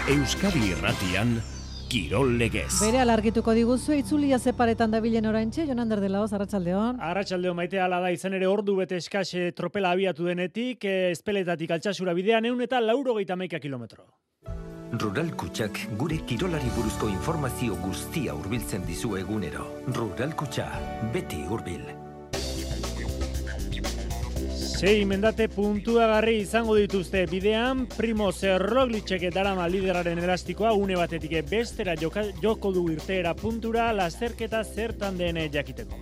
Euskadi Irratian, Kirol Legez. Bere alargituko diguzu, itzulia zeparetan dabilen oraintxe, Jon Ander de Laoz, arratsaldeon. Arratsaldeon, Maite, hala da, izan ere ordu bete eskase tropela abiatu denetik, espeletatik Altsasura bidean 180 kilometro. Rural Kutxak gure kirolari buruzko informazio guztia hurbiltzen dizu egunero. Rural Kutxa, beti hurbil. 6 mendate puntuagarri izango dituzte bidean, Primoz Roglicek darama lideraren elastikoa une batetik bestera joko du irteera puntura, lasterketa zertan den jakiteko.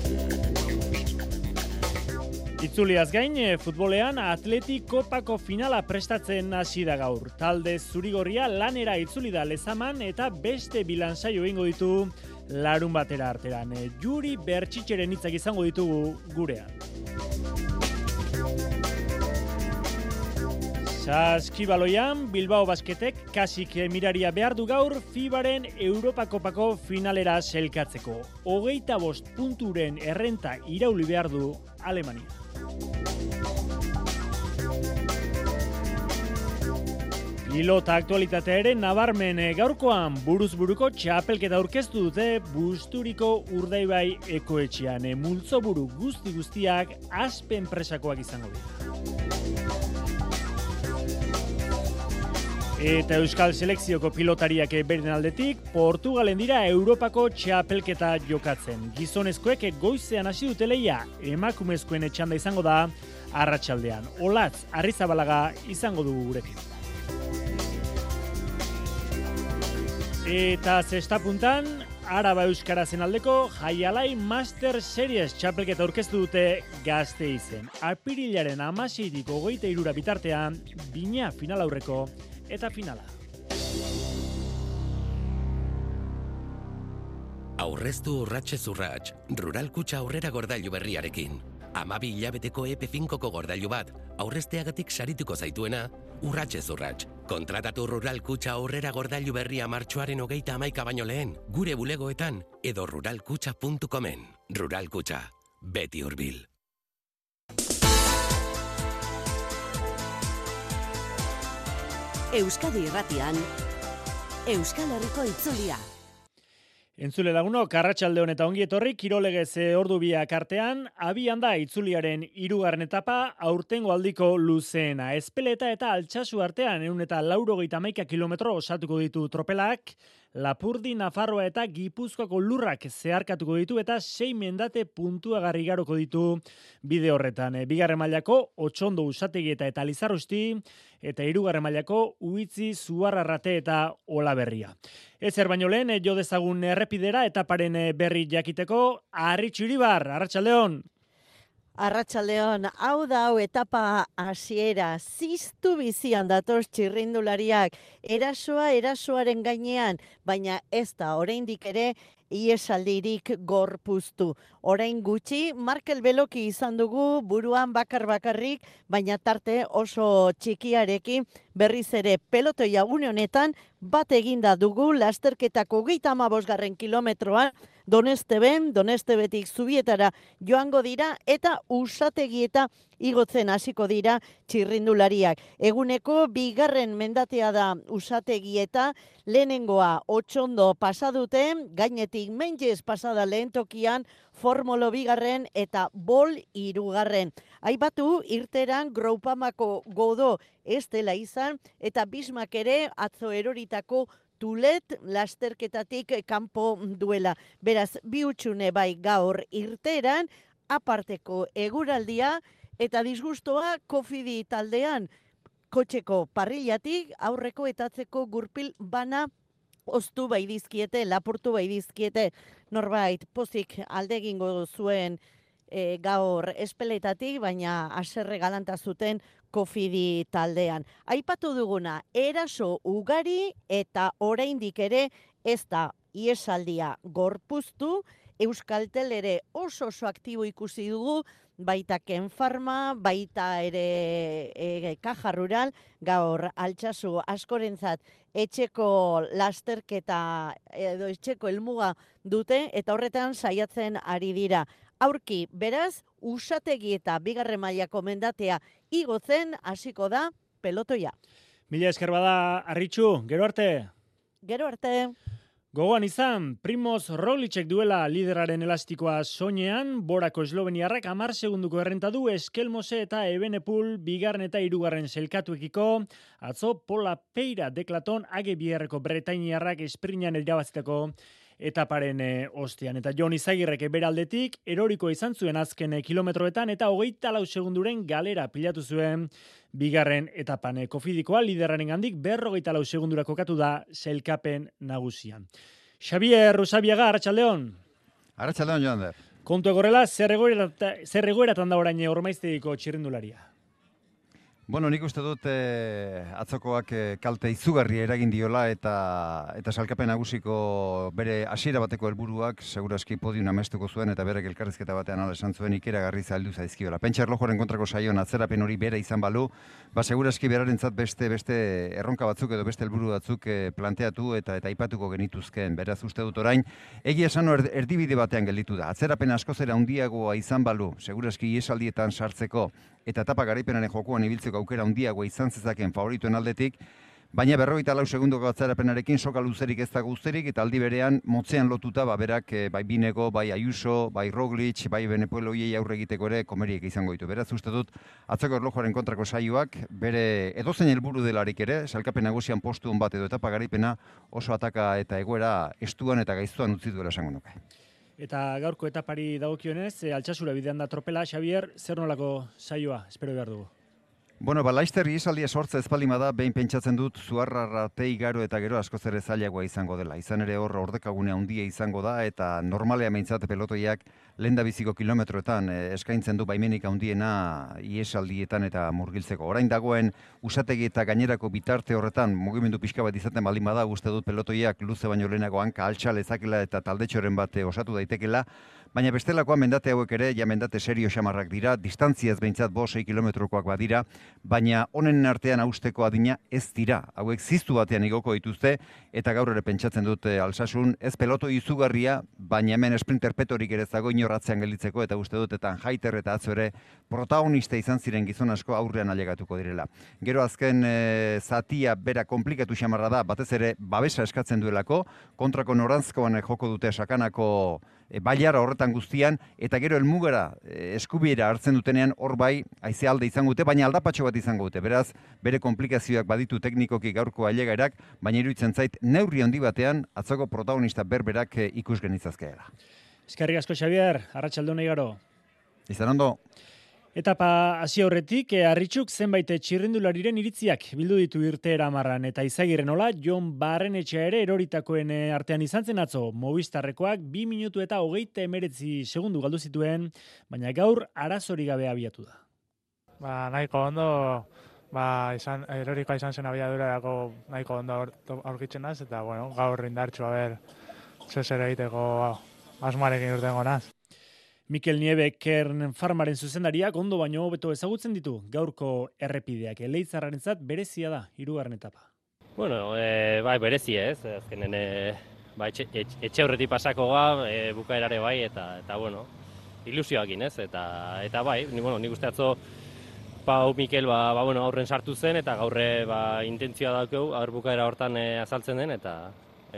Itzuliaz gain, futbolean Atleti Kopako finala prestatzen hasi da gaur. Talde zurigorria lanera itzuli da Lezaman eta beste bilansaio egingo ditu larun batera arteran. Juri Bertxitxeren hitzak izango ditugu gurean. Saskibaloian, Bilbao Basketek kasik miraria behar du gaur FIBaren Europakopako finalera selkatzeko. 25 punturen errenta irauli behar du Alemania. Pilota aktualitatea ere nabarmen gaurkoan buruz-buruko txapelketa aurkeztu dute Busturiko Urdaibai ekoetxean. Multzoburu guztiak Aspen presakoak izango dira. Eta Euskal Selekzioko pilotariak beren aldetik, Portugalen dira Europako txapelketa jokatzen. Gizonezkoek goizean hasi dute lehia, emakumezkoen etxanda izango da arratsaldean. Olatz Arrizabalaga izango dugu gurekin. Eta zestapuntan, Araba Euskarazen aldeko Jaialai Master Series txapelketa aurkeztu dute Gasteizen. Apirilaren 16-tik 23 bitartean, bina final aurreko eta finala. Aurreztu urratxez urratx, Rural Kutxa aurrera gordailu berriarekin. 12 hilabeteko EP5ko gordailu bat, aurrezteagatik sarituko zaituena, urratxez urratx. Kontratatu Rural Kutxa aurrera gordailu berria martxoaren 31 baino lehen, gure bulegoetan edo ruralkutxa.comen. Rural Kutxa, beti hurbil. Euskadi Irratian, Euskal Herriko itzulia. Entzule lagunok, arratsaldeon eta ongi etorri, Kirolegez ordu biak artean, abian da itzuliaren 3. etapa, aurtengo aldiko luzeena. Espeleta eta Altsasu artean, 180 kilometro osatuko ditu tropelak, Lapurdi, Nafarroa eta Gipuzkoako lurrak zeharkatuko ditu eta 6 mendate puntuagarri garoko ditu bide horretan. Bigarren mailako Otsondo Usategi eta Lizarrusti, eta 3. mailako Uitzi, Zuarrarrate eta Olaberria. Ezer baino lehen, jo dezagun errepidera etaparen berri jakiteko, Arritxu Iribar, arratsaldeon. Arratsaldeon, hau etapa hasiera, ziztu bizian datoz txirrindulariak, erasoaren gainean, baina ez da oraindik ere iesaldirik gorpuztu. Orain gutxi, Markel Beloki izan dugu buruan bakarrik, baina tarte oso txikiarekin berriz ere pelotoia une honetan bat eginda dugu lasterketako 35. kilometroan, Donestebetik Zubietara joango dira eta Usategi eta igotzen hasiko dira txirrindulariak. Eguneko 2. mendatea da Usategi eta lehenengoa Otsondo pasadute, gainetik Menjez pasada lehen tokian, Formolo 2. eta Bol 3. Aipatu irteran Groupamako Godo ez dela izan eta Bismak ere atzo eroritako Tulet lasterketatik kanpo duela. Beraz, bi hutsune bai gaur irteran, aparteko eguraldia eta disgustoa Kofidi taldean. Kotxeko parrillatik aurreko etatzeko gurpil bana oztu bai dizkiete, lapurtu bai dizkiete, norbait pozik aldegingo zuen gaur espeletatik, baina haserre galanta zuten Kofidi taldean. Aipatu duguna, eraso ugari eta oraindik ere ez da iesaldia gorpuztu, Euskaltel ere oso aktibo ikusi dugu, baita Ken Pharma, baita ere Caja Rural, gaur Altsasu askorentzat etxeko lasterketa edo etxeko helmuga dute eta horretan saiatzen ari dira. Aurki, beraz, Usategi eta 2. mailako mendatea igotzen hasiko da pelotoia. Mila esker bada, Arritxu, gero arte. Gero arte. Gogoan izan, Primoz Roglicek duela lideraren elastikoa soinean, Borako esloveniarrak 10 segunduko errenta du Eskelmose eta Ebenepul bigarren eta hirugarren selkatuekiko, atzo Pola Peira deklaton age bierreko bretainiarrak esprinan irabazitako etaparen ostean. Eta Jon Izagirrek beraldetik eroriko izan zuen azken kilometroetan eta 24 segunduren galera pilatu zuen bigarren etapan. Kofidikoa lideraren gandik 54 segundura kokatu da selkapen nagusian. Xabier Usabiaga, Arratsaldeon. Arratsaldeon, Joander. Kontu egorrela, zer egoeratan da orain Ormaiztegiko txirrindularia? Bueno, nik uste dut atzokoak kalte izugarria eragin diola eta salkapen nagusiko bere hasiera bateko helburuak segurazki podium amestuko zuen eta berek elkarrizketa batean hala esan zuen ikeragarri zaildu zaizkiola. Pentsa erlojuaren kontrako saioan atzerapen hori bera izan balu, segurazki berarentzat beste erronka batzuk edo beste helburu batzuk planteatu eta aipatuko genituzkeen. Beraz uste dut orain, egia esan erdibide batean gelditu da. Atzerapen askozera handiagoa izan balu, segurazki iesaldietan sartzeko eta etapa garaipenaren jokoan ibiltzeko aukera handiagoa izan zezakeen favorituen aldetik, baina 54 segundoko atzerapenarekin soka luzerik ez dago usterik eta aldi berean motzean lotuta berak bai Binego, bai Ayuso, bai Roglic, bai Benepul hoiei aurre egiteko ere komeriek izango ditu. Beraz uste dut atzoko erlojuaren kontrako saioak bere edozein helburu delarik ere, salkapen nagusian postu on bat edo etapa garaipena oso ataka eta egoera estuan eta gaiztuan utzi duela esango nuke. Eta gaurko etapari dagokionez, Altsasura bidean da tropela, Xabier, zer nolako saioa, espero behar dugu? Bueno, Laster ihesaldia sortza ezpalima da, behin pentsatzen dut Zuarrarrate igaro eta gero askoz ere zailagoa izango dela. Izan ere hor ordekagune handia izango da eta normalea meintzat pelotoiak lehendabiziko kilometroetan eskaintzen du baimenik handiena ihesaldietan eta murgiltzeko. Orain dagoen usategi eta gainerako bitarte horretan mugimendu pixka bat izaten baldin bada, uste dut pelotoiak luze baino lehenago hanka altxa lezakela eta taldetxoren bat osatu daitekela, baina bestelakoa mendate hauek ere, ja mendate serio xamarrak dira, distantziaz behintzat 5-6 kilometrokoak badira, baina honen artean hausteko adina ez dira. Hauek ziztu batean igoko dituzte, eta gaur ere pentsatzen dut Alsasun, ez peloto izugarria, baina hemen sprinter petorik ere zago inorratzean gelditzeko, eta uste dut eta Jaiter eta atzo ere protagonista izan ziren gizon asko aurrean ailegatuko direla. Gero azken zatia bera komplikatu xamarra da, batez ere babesa eskatzen duelako, kontrako norantzkoan joko dute sakanako bailara horretan guztian, eta gero helmugara eskubiera hartzen dutenean hor bai haize alde izango dute, baina aldapatxo bat izango dute. Beraz, bere komplikazioak baditu teknikoki gaurko ailegaerak, baina iruditzen zait neurri handi batean atzoko protagonista berberak ikus genitzazkeela. Eskerrik asko, Xabier, arratsaldeon igaro. Izan ondo. Etapa hasi aurretik, Arritxuk zenbait txirrindulariren iritziak bildu ditu irteera marran eta Izagirren hola, Jon Barrenetxea ere eroritakoen artean izan zen atzo. Movistarrekoak 2 minutu eta 39 segundu galdu zituen, baina gaur arazori gabe abiatu da. Nahiko ondo, erorikoa izan zen abiadurarako nahiko ondo aurkitzen naz, eta gaur indartxu zer egiteko asmarekin urtengo naz. Mikel Nieve Kern Farmaren zuzendariak ondo baino hobeto ezagutzen ditu gaurko errepideak. Leitzarrarentzat berezia da hirugarren etapa. Bai berezi ez, azkenen etxe aurretik pasako bukaerare bai eta ilusioakin ez eta bai, nik uste atzo Pau Mikel aurren sartu zen eta gaurre intentzioa daukeu aur bukaera hortan azaltzen den eta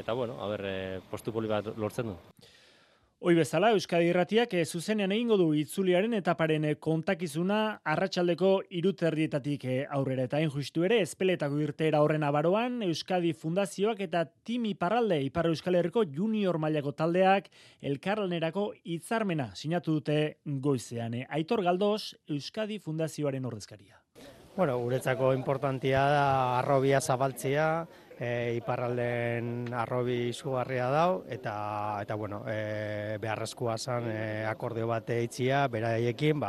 postu poli bat lortzen du. Hoi bezala, Euskadi Irratiak zuzenean egingo du itzuliaren etaparen kontakizuna arratsaldeko 3:00 aurrera. Eta justu ere, Ezpeletako irteera horren abaroan, Euskadi Fundazioak eta Team Iparralde, Ipar Euskal Herriko junior mailako taldeak elkarlanerako hitzarmena sinatu dute goizean. Aitor Galdos, Euskadi Fundazioaren ordezkaria. Guretzako importantia da arrobia zabaltzea, iparralden arrobi izugarria dau, eta beharrezkoa zen akordeo bat eitzia, beraiekin,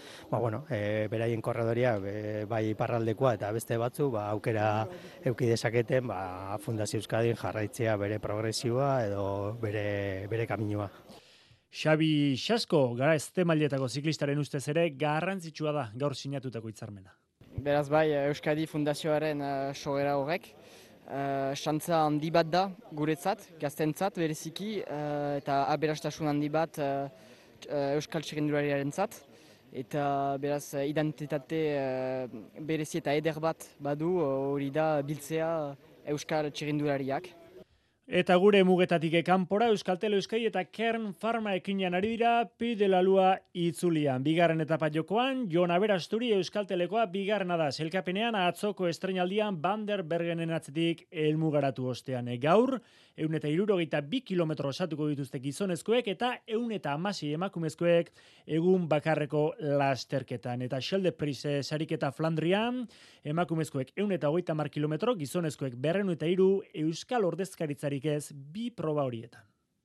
beraien korredoria, bai iparraldekoa eta beste batzu, aukera euki dezaketen, Fundazio Euskadin jarraitzea bere progresioa edo bere kaminua. Xabi Xasko, gara eztemailetako ziklistaren ustez ere, garrantzitsua da gaur sinatutako hitzarmena. Beraz Euskadi Fundazioaren sogera horrek, xantza handi bat da guretzat, gaztentzat bereziki, eta aberastasun handi bat euskal txirrindulariarentzat. eta beraz identitate berezi eta eder bat badu, hori da biltzea euskal txirrindulariak. Eta gure mugetatik kanpora Euskaltel Euskai eta Kern Pharma ekinean ari dira Pi de la Lua itzulian. Bigarren etapa jokoan, Jon Aberasturi Euskaltelekoa bigarrena da. Sailkapenean atzoko estreinaldian Van der Bergenen atzetik helmugaratu ostean. Gaur, 162 kilometro osatuko dituzte gizonezkoek eta 116 emakumezkoek egun bakarreko lasterketan. Eta Schelde Prise sariketa Flandrian, emakumezkoek 130 kilometro, gizonezkoek 203 Euskal ordezkaritzarik ez bi proba horietan.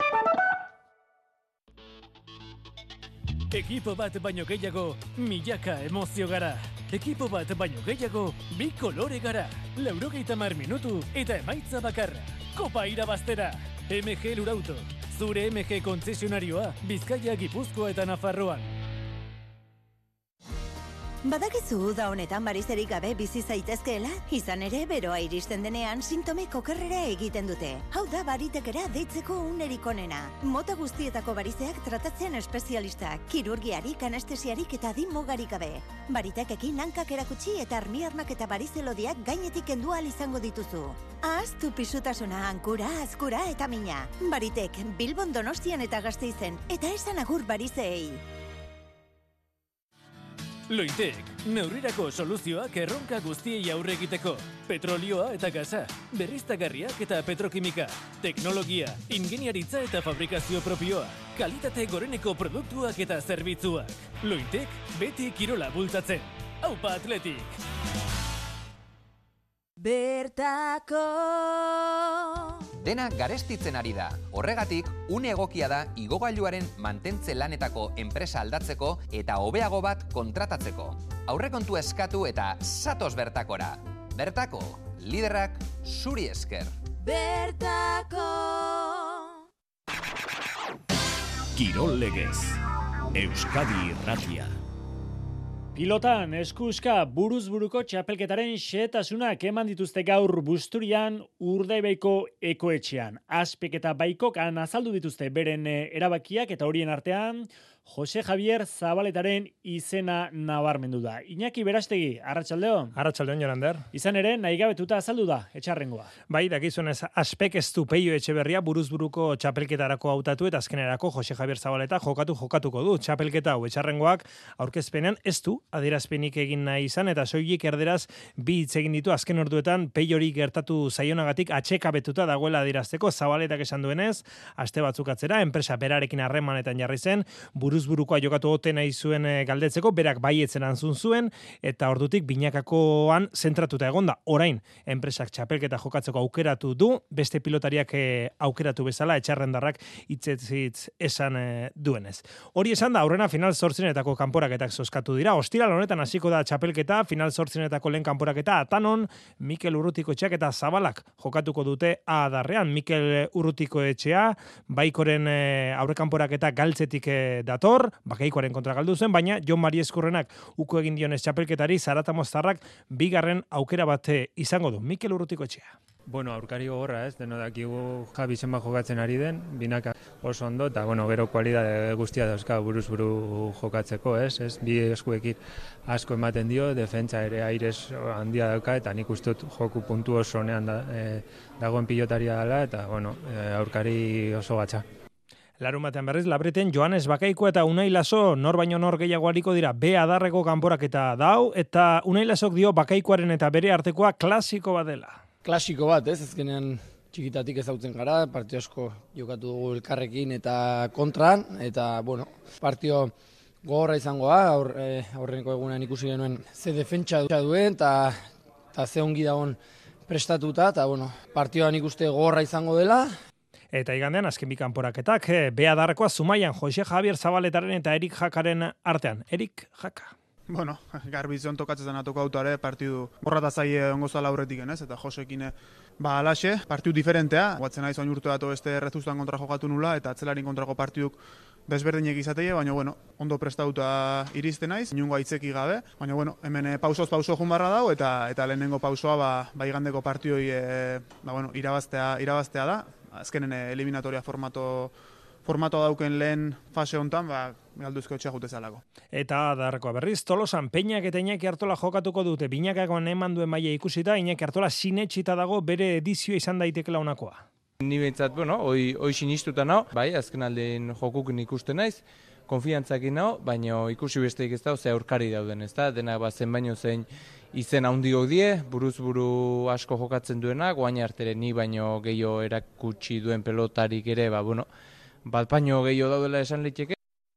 Ekipo bat baino gehiago, milaka emozio gara. Ekipo bat baino gehiago, bi kolore gara. 90 minutu eta emaitza bakarra. Kopa irabaztera. MG Lurauto. Zure MG kontzesionarioa, Bizkaia, Gipuzkoa eta Nafarroan. Badakizu da honetan barizerik gabe bizi zaitezkeela, izan ere beroa iristen denean sintomek okerrera egiten dute. Hau da baritekera deitzeko unerik onena. Mota guztietako barizeak tratatzen espezialistak, kirurgiarik, anestesiarik eta adin mugarik gabe. Baritekekin hankak erakutsi eta armiarmak eta barizelodiak gainetik kendu ahal izango dituzu. Ahaztu pisutasuna, hankura, azkura eta mina. Baritek, Bilbon, Donostian eta Gasteizen, eta esan agur barizeei. Loitek, neurrirako soluzioak erronka guztiei aurre egiteko. Petrolioa eta gaza, berriztagarriak eta petrokimika, teknologia, ingeniaritza eta fabrikazio propioa, kalitate goreneko produktuak eta zerbitzuak. Loitek, beti kirola bultzatzen. Aupa Atletik! Bertako Dena garestitzen ari da. Horregatik, une egokia da igogailuaren mantentze lanetako enpresa aldatzeko eta hobeago bat kontratatzeko. Aurrekontua eskatu eta zatoz Bertakora. Bertako, liderrak zuri esker. Bertako Kirol legez. Euskadi Irratia. Pilotan, eskuska, buruz-buruko txapelketaren xehetasunak eman dituzte gaur Busturian Urdaibaiko ekoetxean. Azpek eta Baikokan azaldu dituzte beren erabakiak eta horien artean, Jose Javier Zabaletaren izena nabarmendu da. Iñaki Berastegi, arratsaldeon. Arratsaldeon, Jonander. Izan ere, nahigabetuta azaldu da, etxarrengoa. Bai, dakizunez, Azpek ez du Peio Etxeberria buruz-buruko txapelketarako hautatu eta azkenerako Jose Javier Zabaleta jokatuko du. Txapelketa hau etxarrengoak aurkezpenean ez du adierazpenik egin nahi izan eta soilik erderaz bi hitz egin ditu azken orduetan Peiori gertatu zaionagatik atxekabetuta dagoela adierazteko. Zabaletak esan duenez, aste batzuk atzera, enpresa berarekin harremanetan jarri zen, buruzburukoa jokatu ote nahi zuen galdetzeko, berak baietzen antzun zuen, eta ordutik binakakoan zentratuta egonda. Orain, enpresak txapelketa jokatzeko aukeratu du, beste pilotariak aukeratu bezala, etxarrendarrak hitz esan duenez. Hori esan da, aurrena final zortzinetako kanporaketak zozkatu dira. Ostiral honetan hasiko da txapelketa, final zortzinetako lehen kanporaketa, Atanon, Mikel Urrutikoetxeak eta Zabalak jokatuko dute adarrean. Mikel Urrutikoetxea, Baikoren aurrekanporaketa galtzetik dator, Bakaikoaren kontra galdu zen, baina Jon Mari Eskurrenak uko egin dionez txapelketari Zaratamoztarrak bigarren aukera bat izango du. Mikel Urrutikoetxea. Bueno, aurkari gogorra, ez, deno dakigu Javi zenbat jokatzen ari den, binaka oso ondo, eta bueno, gero kualidade guztia dauzka buruz-buru jokatzeko, ez, bi eskuekin asko ematen dio, defentsa ere aires handia dauka, eta nik uste dut joku puntu oso honean dagoen pilotaria dela, eta bueno, aurkari oso gatza. Larumatean berriz, Labriten Joanes Bakaiko eta Unai Laso nor baino nor gehiago hariko dira B adarreko kanporaketa dau, eta Unai Lasok dio Bakaikoaren eta bere artekoa klasiko bat dela. Klasiko bat, ez, azkenean txikitatik ezautzen gara, partio asko jokatu dugu elkarrekin eta kontran, eta bueno, partio gogorra izango da, aurreneko egunean ikusi genuen ze defentsa duen, eta ze ongi dagoen prestatuta, eta bueno, partioan ikuste gogorra izango dela. Eta igandean azken bi kanporaketak, beadarrekoa Zumaian Jose Javier Zabaletaren eta Erik Jakaren artean. Erik Jaka. Bueno, garbizion tokatzen atoko autoare, partidu borrata zaie ongo zala aurretik ez, eta Josekin alaxe, partidu diferentea, guatzen nahi zoin urte bat beste Rezustan kontra jokatu nula, eta atzelarin kontrako partiduk desberdinek izateie, baina bueno, ondo prestauta iristen naiz, inungo aitzeki gabe, baina bueno, hemen pauso jun barra dau, eta lehenengo pausoa igandeko partidoi irabaztea da, azkenen eliminatoria formatoa dauken lehen fase hontan, galduzko etxea jute zalako. Eta adarkoa berriz, Tolosan Peñak eta Iñaki Artola jokatuko dute. Binakakoan eman duen maila ikusita, Iñaki Artola sinetxita dago bere edizioa izan daitekela honakoa. Ni behintzat, hoi sinistuta nao, bai, azken aldein jokukin ikusten naiz, konfiantzakin nao, baina ikusi besteik ez da, aurkari dauden, ez da, dena zen baino zein izen handiok die, buruz buru asko jokatzen duena, guain artere ni baino gehiago erakutsi duen pelotarik ere, bat baino gehiago daudela esan liteke.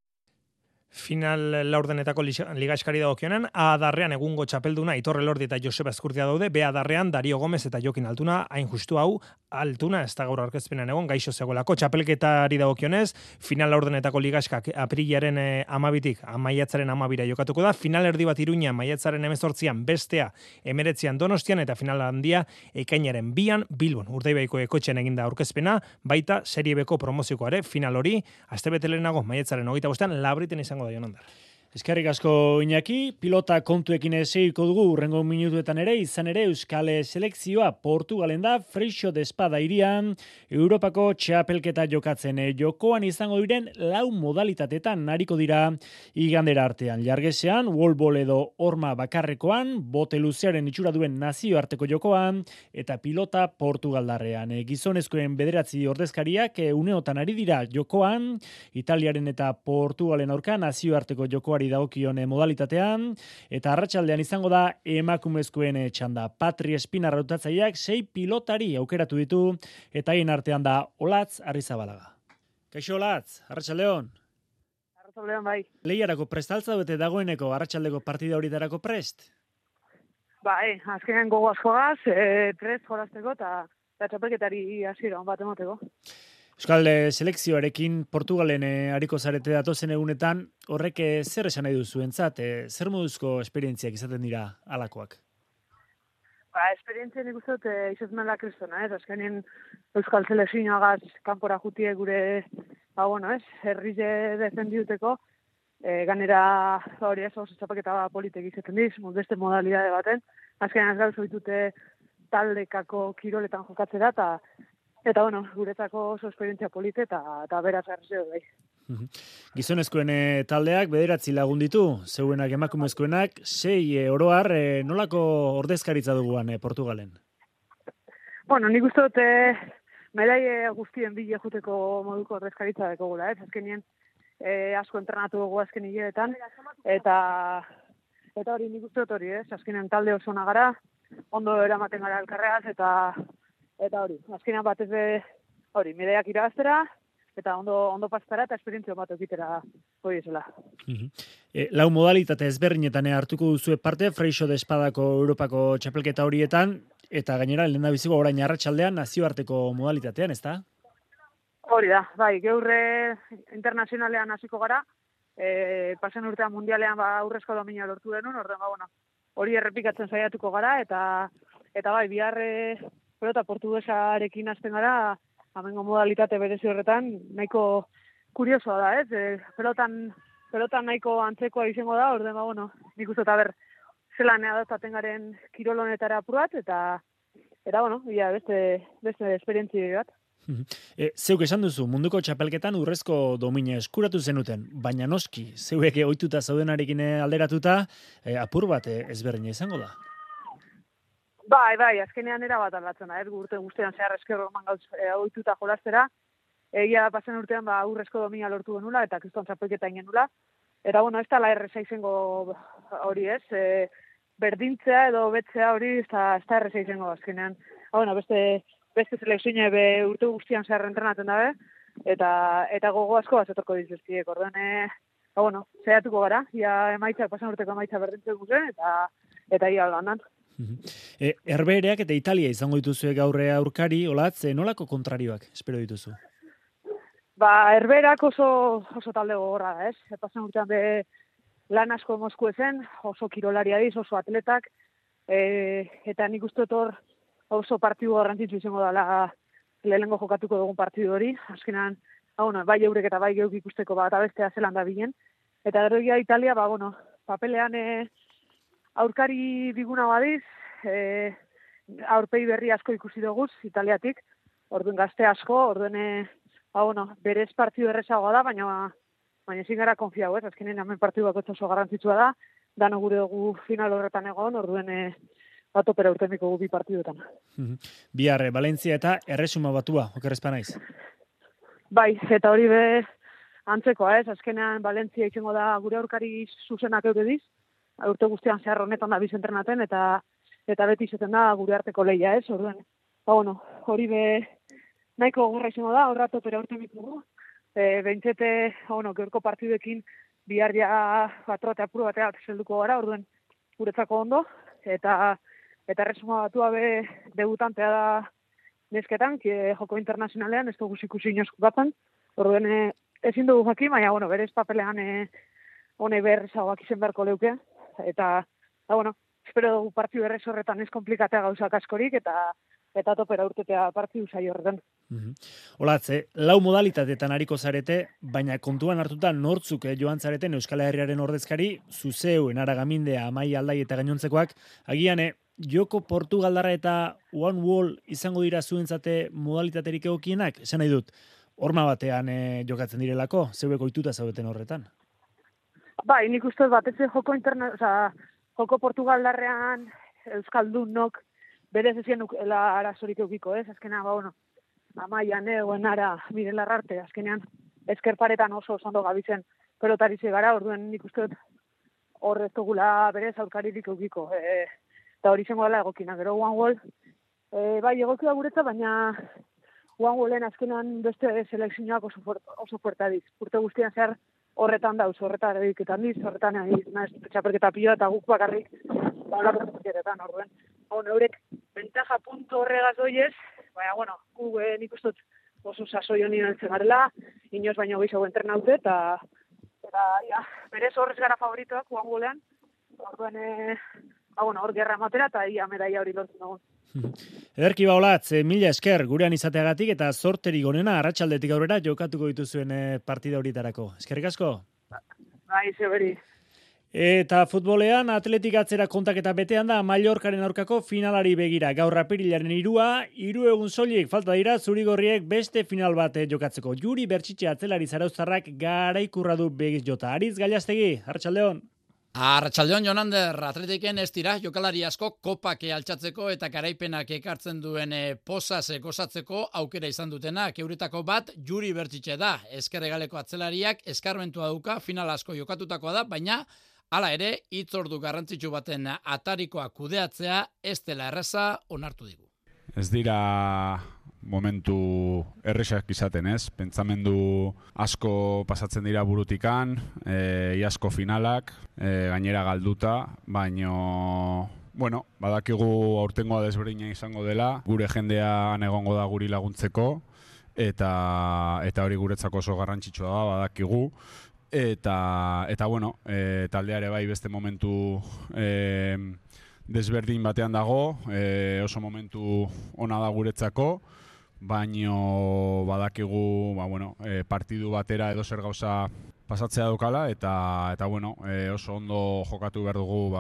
Final laurdenetako ligaskari dagokionean, A-adarrean egungo txapelduna Aitor Elordi eta Joseba Eskurdia daude, B-adarrean Dario Gomez eta Jokin Altuna, hain justu hau, Altuna ez da gaur aurkezpenean egon, gaixo zegoelako txapelketari dagokionez, final laurdenetako ligaskak aprilaren 12tik maiatzaren 12ra jokatuko da, final erdi bat Iruña maiatzaren 18an, bestea 19an Donostian eta final handia ekainaren 2an Bilbon. Urdaibaiko ekotxean eginda aurkezpena, baita Serie Bko promozioko final hori, astebete lehenago maiatzaren 25an Labriten izango da Jonander. Eskerrik asko Iñaki, pilota kontuekin segiko dugu urrengo minutuetan ere, izan ere Euskal selekzioa Portugalen da, Freixo de Espada irian, Europako txapelketa jokatzen. Jokoan izango diren 4 modalitatetan nariko dira igandera artean. Jargesean, wallball edo horma bakarrekoan, bote luzearen itxura duen nazioarteko jokoan, eta pilota Portugaldarrean. Gizonezkoen 9 ordezkariak uneotan ari dira jokoan, Italiaren eta Portugalen aurka nazioarteko jokoan dagokion modalitatean, eta arratsaldean izango da emakumezkoen txanda. Patri Espinar hautatzaileak 6 pilotari aukeratu ditu, eta haien artean da Olatz Arrizabalaga. Kaixo Olatz, arratsaldeon. Arratsaldeon bai. Lehiarako prestaltza bete dagoeneko arratsaldeko partida horitarako prest? Bai, azkenean gogo askogaz, prest jolasteko eta txapelketari hasiera on bat emateko. Euskal selekzioarekin Portugalen ariko zarete datozen egunetan, horrek zer esan nahi duzuentzat, zer moduzko esperientziak izaten dira alakoak? Esperientzia nik uste dut izatmela kristona, azkenean Euskal selekzioagaz kanpora jutie gure, herrize defendiuteko, ganera hori oso txapelketa politek izaten diz, beste modalidade baten, azkenean ez gauzo ditute taldekako kiroletan jokatzera, eta guretzako oso esperientzia polite eta beraz garrizio bai. Gizonezkoen taldeak 9 lagun ditu, zeuenak emakumezkoenak, 6 oroar, nolako ordezkaritza duguan Portugalen? Nik uste dut medai guztien bile juteko moduko ordezkaritza dekogula, azkenien asko entrenatu dugu azken hileetan, eta hori nik uste dut hori, azkenien talde oso nagara, ondo eramaten gara elkarreaz, eta hori, azkenean batez hori, medaiak irabaztera, eta ondo pastara eta esperientzio bat okitera hori esela. 4 modalitate ezberdinetan hartuko duzue parte, Freixo de Espadako Europako txapelketa horietan, eta gainera, lehendabiziko orain arratsaldean nazioarteko modalitatean, ez da? Hori da, bai, geurre internazionalean hasiko gara, pasen urtean mundialean aurrezko domina lortu denun, hori errepikatzen saiatuko gara, eta bai, biharre pelota portugesarekin hasten gara, amengo modalitate berezi horretan, nahiko kuriosoa da, ez? Pelotan nahiko antzekoa izango da, nik uste eta zelan adaptaten garen kirolonetara apurat, eta beste esperientzi bat. Zeuk esan duzu, munduko txapelketan urrezko domina eskuratu zenuten, baina noski, zeuek ohituta zaudenarekin alderatuta, apur bat ezberdina izango da. Bai, azkenean erabat aldatzen da, urte guztian zehar eskerro eman gauz ohituta jolastera, egia da pasen urtean urrezko domina lortu genula, eta kriston txapelketa genula, eta ez da la erreza izango hori ez, berdintzea edo betzea hori ez da erreza izango azkenean. Beste selekzioa urte guztian zehar entrenatzen dabe, eta gogo asko azetorko dizbestiek, orduan, zehatuko gara, emaitzak, pasan urteko emaitza berdintzen guzen, eta ia albandan. Herbereak eta Italia izango dituzue gaurre aurkari, Olatz, nolako kontrarioak espero dituzu? Herberak oso talde gogorra da, ez? Pasan urtean lan asko Mosku ezen, oso kirolaria diz, oso atletak, eta nik uste hor oso partidu garrantzitsu izango dela lehenengo jokatuko dugun partidu hori, azkenan, bai eurek eta bai geuk ikusteko eta bestea zelan da bilen, eta gero Italia, papelean aurkari diguna badiz, aurpegi berri asko ikusi duguz, Italiatik, orduen gazte asko, orduen berez partidu errezagoa da, baina ezin gara konfiau, ez? Azkenean hemen partidu bakoitza oso garrantzitsua da, dano gure dugu final horretan egon, orduen topera urtemiko gu bi partiduetan. Bihar, Valentzia eta Erresuma Batua, okerrezpa naiz. Bai, eta hori be antzekoa, ez? Azkenean Valentzia izango da gure aurkari zuzenak eurediz, urte guztian zehar honetan da bizentrenaten, eta beti izaten da gure arteko lehia, ez? Orduen, hori be nahiko gogorra izango da, horra topera urtemiko gu. Behintzete, gaurko partiduekin bihar ja batrote apuru bateak zelduko gara, orduen guretzako ondo, eta Erresuma Batua be debutantea da nesketan, joko internazionalean, ez dugu ikusi inoz jokatzen, orduen ezin dugu jakin, baina, berez papelean hone berrezagoak izen beharko leuke, eta espero dugu partidu errez horretan ez komplikatea gauzak askorik, eta topera urtetea partidu zai horretan. Olatze, 4 modalitateetan ariko zarete, baina kontuan hartuta nortzuk joan zareten Euskal Herriaren ordezkari, Zuzeu, Enaragamindea, Amai Aldai eta gainontzekoak, agian joko Portugaldarra eta One Wall izango dira zuentzate modalitaterik egokienak, esan nahi dut, horma batean jokatzen direlako, zeuek ohituta zaudeten horretan. Bai, nik uste batez joko Portugaldarrean Euskaldunok berez ezien arazorik eukiko, ez? Azkenean, Amaian, Enara, Miren Larrarte, azkenean eskerparetan oso ondo gabitzen pelotarize gara, orduen nik uste hor ez dugula berez aurkaririk eukiko. Eta hori zengo dela egokina, gero One Wall, bai egokia guretza, baina One Wallen azkenean beste selekzioak oso fuerta diz. Urte guztian zehar horretan dauz, horretan txapelketa pila eta guk bakarrik horretan, orduen. Eurek ventaja punto horregaz doiez, baina, gu nik uste oso sasoi honi nantzen garela, inoz baino gehiago entrenaute, eta berez horrez gara favoritoak, One Wallen, orduen, hor gerra matera, eta medaia hori lortzen dagoen. Ederki Olatz, mila esker gurean izateagatik eta zorterik onena arratsaldetik aurrera jokatuko dituzuen partida horietarako. Eskerrik asko. Bai, zeberi. Eta futbolean atletik atzera kontaketa betean da Mallorcaren aurkako finalari begira. Gaur apirilaren 3 egun soilik falta dira zurigorriek beste final bat jokatzeko. Juri Bertxitxe atzelari zarauztarrak garaikurra du begiz jota. Aritz Gallastegi, arratsaldeon. Arratsaldeon Jonander, atletiken ez dira jokalari asko kopak altxatzeko eta garaipenak ekartzen duen posaz gozatzeko aukera izan dutenak. Euretako bat Juri Bertxitxe da. Ezkerregaleko atzelariak eskarmentua dauka, final asko jokatutakoa da, baina hala ere, hitzordu garrantzitsu baten atarikoa kudeatzea ez dela erraza onartu digu. Ez dira momentu erresak izaten, ez? Pentsamendu asko pasatzen dira burutikan, iazko finalak, gainera galduta, baino, badakigu aurtengoa desberdina izango dela, gure jendean egongo da guri laguntzeko, eta hori guretzako oso garrantzitsua da, badakigu, eta taldeare bai beste momentu desberdin batean dago, oso momentu ona da guretzako, baino badakigu partidu batera edo zer gauza pasatzea daukala, eta oso ondo jokatu behar dugu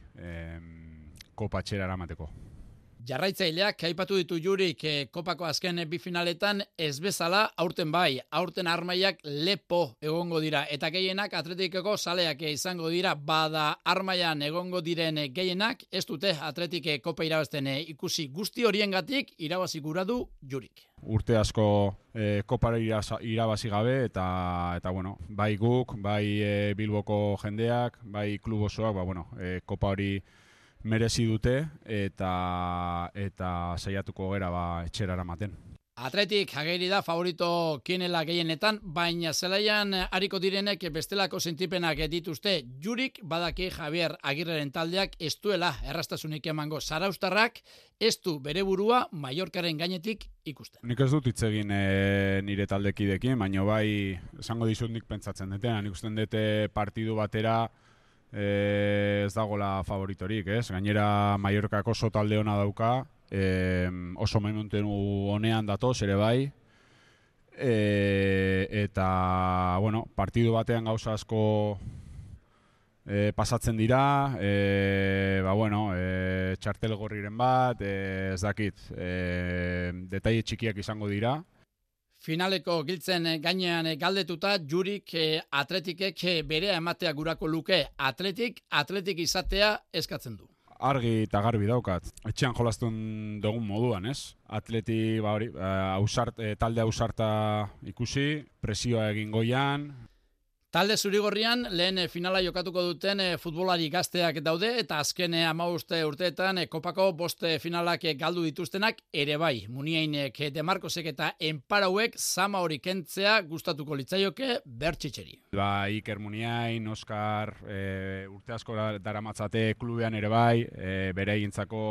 kopa txera eramateko. Jarraitzaileak aipatu ditu Jurik kopako azken bi finaletan ez bezala aurten bai, aurten armaiak lepo egongo dira eta gehienak atletikeko zaleak izango dira, bada armaian egongo diren gehienak ez dute atletik kopa irabazten ikusi guzti horiengatik irabazi gura du Jurik. Urte asko kopara irabazi gabe eta bai guk, bai Bilboko jendeak, bai klub osoak, kopa hori merezi dute eta saiatuko gera etxera eramaten. Atletik ageri da favorito kienela gehienetan, baina zelaian ariko direnek bestelako sentipenak dituzte. Jurik badaki Javier Agirreren taldeak ez duela errastasunik emango. Zarauztarrak ez du bere burua Mallorcaren gainetik ikusten. Nik ez dut hitz egin nire taldekidekin, baina bai esango dizut nik pentsatzen dutena. Nik usten dute partidu batera ez dagoela favoritorik, ez? Gainera Mallorcako oso talde ona dauka, oso momentu honean datoz ere bai, eta partidu batean gauza asko pasatzen dira, txartel gorriren bat, ez dakit, detaile txikiak izango dira. Finaleko giltzen gainean galdetuta Jurik Atletikek berea ematea gurako luke. Atletik izatea eskatzen du. Argi eta garbi daukat. Etxean jolastun dugun moduan, ez? Atleti, talde ausarta ikusi, presioa egin goian. Talde zurigorrian lehen finala jokatuko duten futbolari gazteak daude eta azken 15 urteetan kopako 5 finalak galdu dituztenak ere bai. Muniainek, Demarkosek eta Enparauek zama hori kentzea gustatuko litzaioke Bertxitxeri. Iker Muniain, Oskar, urte asko daramatzate klubean ere bai, bere egintzako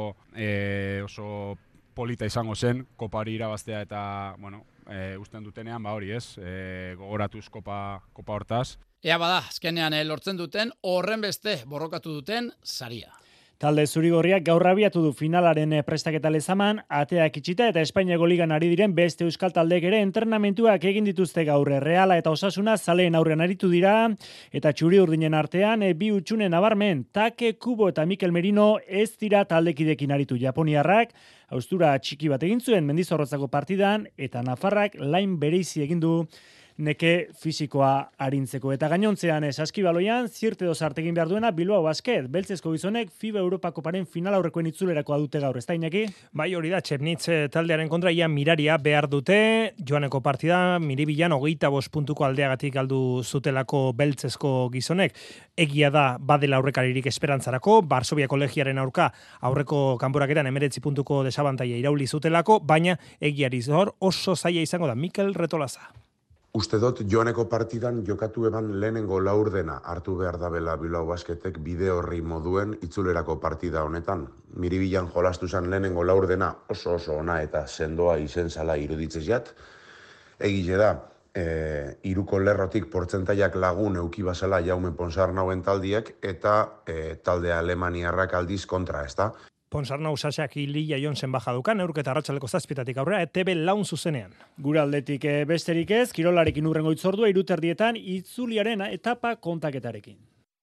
oso polita izango zen, kopari irabaztea eta, usten dutenean, hori ez, gogoratuz kopa hortaz. Ea bada, azkenean lortzen duten, horren beste borrokatu duten saria. Talde zurigorriak gaur abiatu du finalaren prestaketa lezaman, ateak itxita eta Espainiako ligan ari diren beste euskal taldeek ere entrenamentuak egin dituzte gaur. Reala eta Osasuna zaleen aurrean aritu dira eta txuri urdinen artean bi utxune nabarmen, Take, Kubo eta Mikel Merino ez dira taldekidekin aritu japoniarrak, haustura txiki bat egin zuen Mendizorrotzako partidan eta Nafarrak lain bereizi egin du neke fisikoa arintzeko. Eta gainontzean saskibaloian, Zirte dozartegin behar duena Bilbao Basket. Beltzezko gizonek FIBA Europakoparen final aurrekoen itzulerakoa dute gaur, ez da Iñaki? Bai, hori da, Txepnitz taldearen kontra ia miraria behar dute, joaneko partida, Miribilan 25 puntuko aldeagatik galdu zutelako beltzezko gizonek. Egia da, badela aurrekaririk esperantzarako, Varsovia kolegiaren aurka aurreko kanporakeran 19 puntuko desabantaia irauli zutelako, baina egiari zor oso zaila izango da Mikel Retolaza. Uste dut joaneko partidan jokatu eban lehenengo laurdena hartu behar dabela Bilbao Basketek bide horri moduen itzulerako partida honetan. Miribilan jolastu zen lehenengo laurdena oso ona eta sendoa izen zala iruditzez jat. Egile da, iruko lerrotik portzentaiak lagun euki basala Jaume Ponsarnauen taldiek eta talde alemaniarrak aldiz kontra, ez da? Ponsarnau sasak Ilia Jonsen baja dukan, eurketa arratsaleko 7 aurrera, ETB laun zuzenean. Gure aldetik besterik ez, kirolarekin urrengo itzordua 3:00 itzuliaren etapa kontaketarekin.